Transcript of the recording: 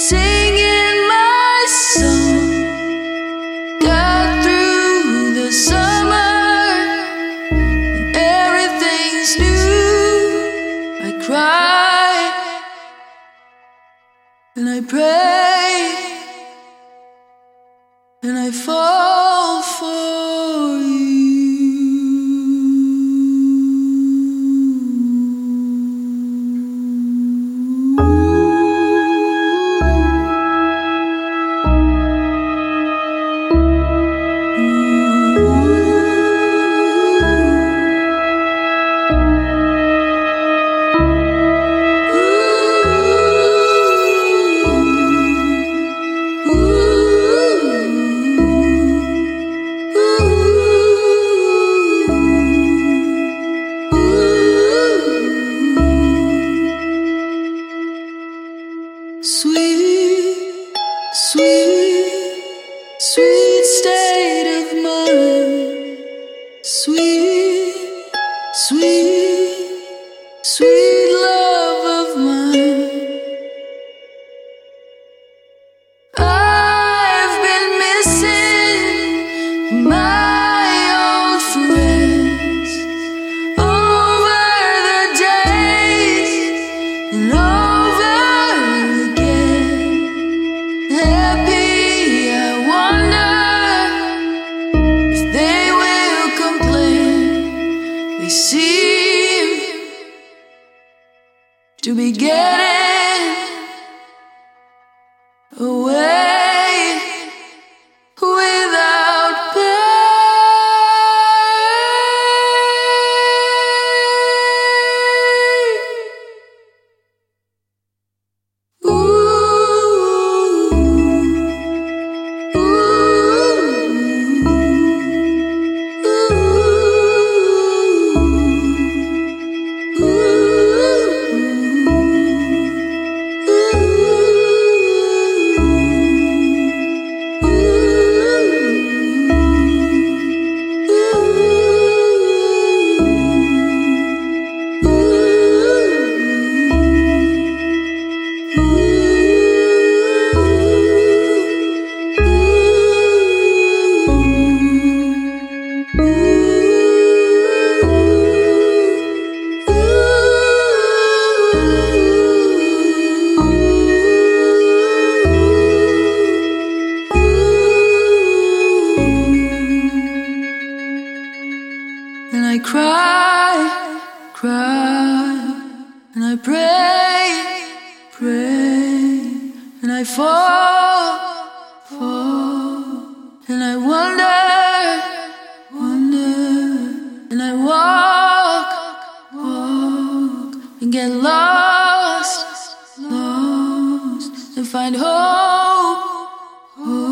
singing my song. Got through the summer and everything's new. I cry and I pray and I fall for you. Sweet, sweet, sweet state of mind. Sweet, sweet, sweet love of mine. I've been missing my old friends over the days and over again. Happy, I wonder if they will complain. They seem to be getting away without pay. Ooh, ooh, and I cry, cry, and I pray, pray, and I fall, fall, and I wonder, wonder, and I walk, walk, and get lost, lost, and find hope, hope.